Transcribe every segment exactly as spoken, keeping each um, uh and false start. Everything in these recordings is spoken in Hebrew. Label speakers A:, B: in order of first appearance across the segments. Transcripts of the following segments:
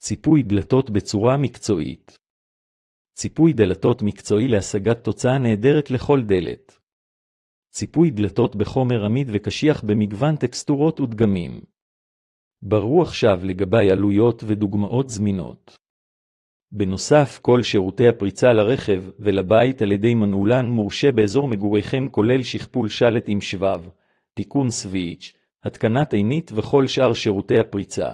A: ציפוי דלתות בצורה מקצועית. ציפוי דלתות מקצועי להשגת תוצאה נהדרת לכל דלת. ציפוי דלתות בחומר עמיד וקשיח במגוון טקסטורות ודגמים. ברו עכשיו לגבי עלויות ודוגמאות זמינות. בנוסף, כל שירותי הפריצה לרכב ולבית על ידי מנעולן מורשה באזור מגוריכם, כולל שכפול שלט עם שבב, תיקון סוויץ', התקנת עינית וכל שאר שירותי הפריצה.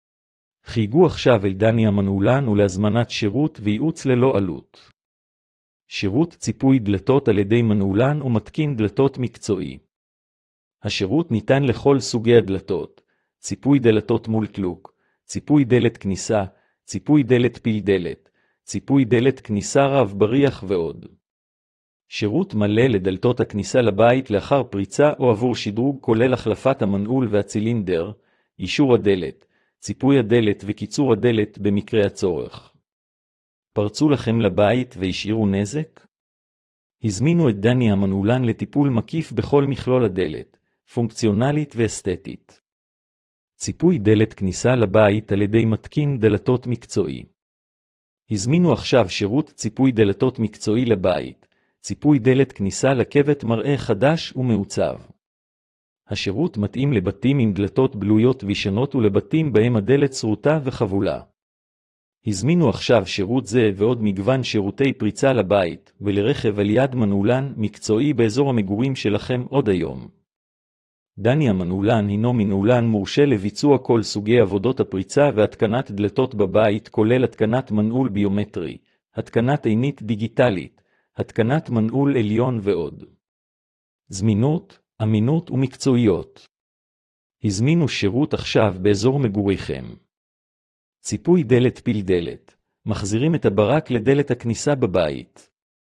A: חיגו עכשיו אל דני המנעולן ולהזמנת שירות וייעוץ ללא עלות. שירות ציפוי דלתות על ידי מנעולן ומתקין דלתות מקצועי. השירות ניתן לכל סוגי הדלתות, ציפוי דלתות מול קלוק, ציפוי דלת כניסה, ציפוי דלת פיל דלת, ציפוי דלת כניסה רב בריח ועוד. שירות מלא לדלתות הכניסה לבית לאחר פריצה או עבור שדרוג, כולל החלפת המנעול והצילינדר, אישור הדלת, ציפוי הדלת וקיצור הדלת במקרה הצורך. פרצו לכם לבית והשאירו נזק? הזמינו את דני המנעולן לטיפול מקיף בכל מכלול הדלת, פונקציונלית ואסתטית. ציפוי דלת כניסה לבית על ידי מתקין דלתות מקצועי. הזמינו עכשיו שירות ציפוי דלתות מקצועי לבית, ציפוי דלת כניסה לקבת מראה חדש ומעוצב. השירות מתאים לבתים עם דלתות בלויות וישנות ולבתים בהם הדלת שרוטה וחבולה. הזמינו עכשיו שירות זה ועוד מגוון שירותי פריצה לבית ולרכב על יד מנעולן מקצועי באזור המגורים שלכם עוד היום. דני המנעולן הינו מנעולן מורשה לביצוע כל סוגי עבודות הפריצה והתקנת דלתות בבית, כולל התקנת מנעול ביומטרי, התקנת עינית דיגיטלית, התקנת מנעול עליון ועוד. זמינות, אמינות ומקצועיות. הזמינו שירות עכשיו באזור מגוריכם. ציפוי דלת פיל דלת, מחזירים את הברק לדלת הכניסה בבית.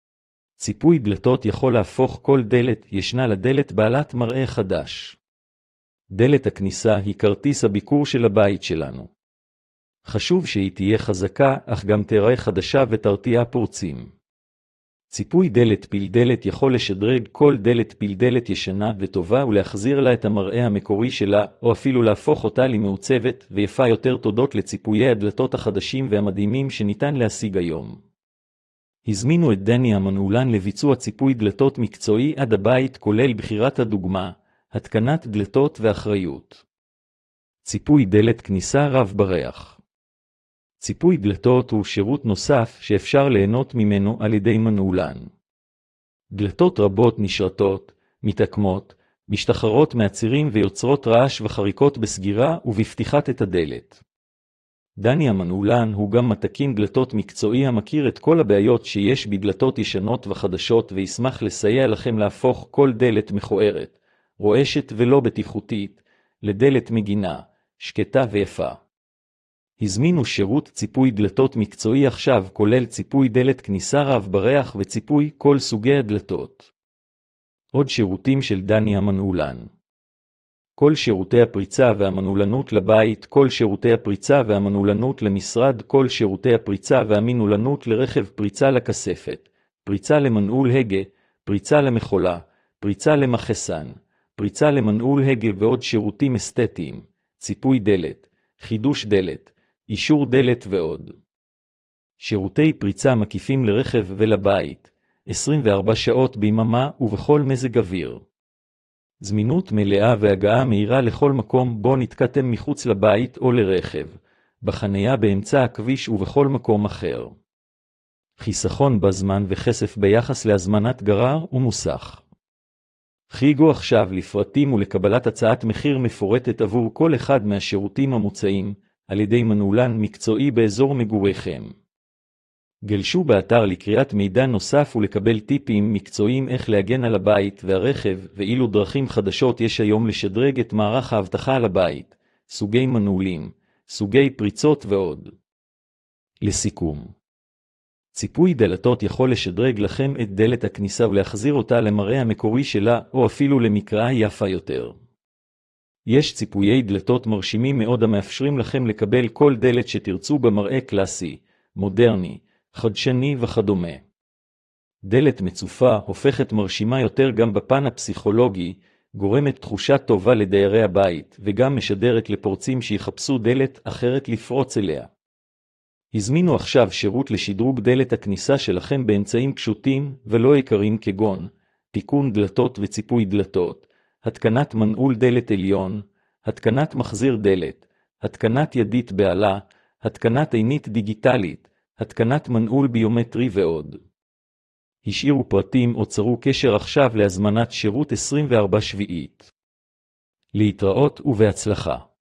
A: ציפוי דלתות יכול להפוך כל דלת ישנה לדלת בעלת מראה חדש. דלת הכניסה היא כרטיס הביקור של הבית שלנו. חשוב שהיא תהיה חזקה, אך גם תראה חדשה ותרתיע פורצים. ציפוי דלת פיל דלת יכול לשדרג כל דלת פיל דלת ישנה וטובה ולהחזיר לה את המראה המקורי שלה, או אפילו להפוך אותה למעוצבת ויפה יותר תודות לציפויי הדלתות החדשים והמדהימים שניתן להשיג היום. הזמינו את דני המנעולן לביצוע ציפוי דלתות מקצועי עד הבית, כולל בחירת הדוגמה, התקנת דלתות ואחריות. ציפוי דלת כניסה רב בריח. ציפוי דלתות הוא שירות נוסף שאפשר ליהנות ממנו על ידי מנעולן. דלתות רבות נשרטות, מתעקמות, משתחררות מהצירים ויוצרות רעש וחריקות בסגירה ובפתיחת את הדלת. דני המנעולן הוא גם מתקין דלתות מקצועי המכיר את כל הבעיות שיש בדלתות ישנות וחדשות, וישמח לסייע לכם להפוך כל דלת מכוערת, רועשת ולא בטיחותית, לדלת מגינה, שקטה ויפה. הזמינו שירות ציפוי דלתות מקצועי עכשיו, כולל ציפוי דלת כניסה רב בריח וציפוי כל סוגי הדלתות. עוד שירותים של דני המנעולן. כל שירותי הפריצה והמנעולנות לבית, כל שירותי הפריצה והמנעולנות למשרד, כל שירותי הפריצה והמנעולנות לרכב, פריצה לכספת, פריצה למנעול הגה, פריצה למכולה, פריצה למחסן, פריצה למנעול הגה ועוד שירותים אסתטיים, ציפוי דלת, חידוש דלת, אישור דלת ועוד. שירותי פריצה מקיפים לרכב ולבית, עשרים וארבע שעות ביממה ובכל מזג אוויר. זמינות מלאה והגעה מהירה לכל מקום בו נתקעתם מחוץ לבית או לרכב, בחניה באמצע הכביש ובכל מקום אחר. חיסכון בזמן וכסף ביחס להזמנת גרר ומוסך. חיגו עכשיו לפרטים ולקבלת הצעת מחיר מפורטת עבור כל אחד מהשירותים המוצעים על ידי מנעולן מקצועי באזור מגוריכם. גלשו באתר לקריאת מידע נוסף ולקבל טיפים מקצועיים איך להגן על הבית והרכב, ואילו דרכים חדשות יש היום לשדרג את מערך האבטחה על הבית, סוגי מנעולים, סוגי פריצות ועוד. לסיכום, ציפוי דלתות יכול לשדרג לכם את דלת הכניסה ולהחזיר אותה למראה המקורי שלה, או אפילו למקראה יפה יותר. יש ציפויי דלתות מרשימים מאוד המאפשרים לכם לקבל כל דלת שתרצו במראה קלאסי, מודרני, חדשני וכדומה. דלת מצופה הופכת מרשימה יותר גם בפן הפסיכולוגי, גורמת תחושה טובה לדיירי הבית וגם משדרת לפורצים שיחפשו דלת אחרת לפרוץ אליה. הזמינו עכשיו שירות לשדרוג דלת הכניסה שלכם באמצעים פשוטים ולא יקרים כגון תיקון דלתות וציפוי דלתות, התקנת מנעול דלת עליון, התקנת מחזיר דלת, התקנת ידית בעלה, התקנת עינית דיגיטלית, התקנת מנעול ביומטרי ועוד. השאירו פרטים או צרו קשר עכשיו להזמנת שירות עשרים וארבע שבועית. להתראות ובהצלחה.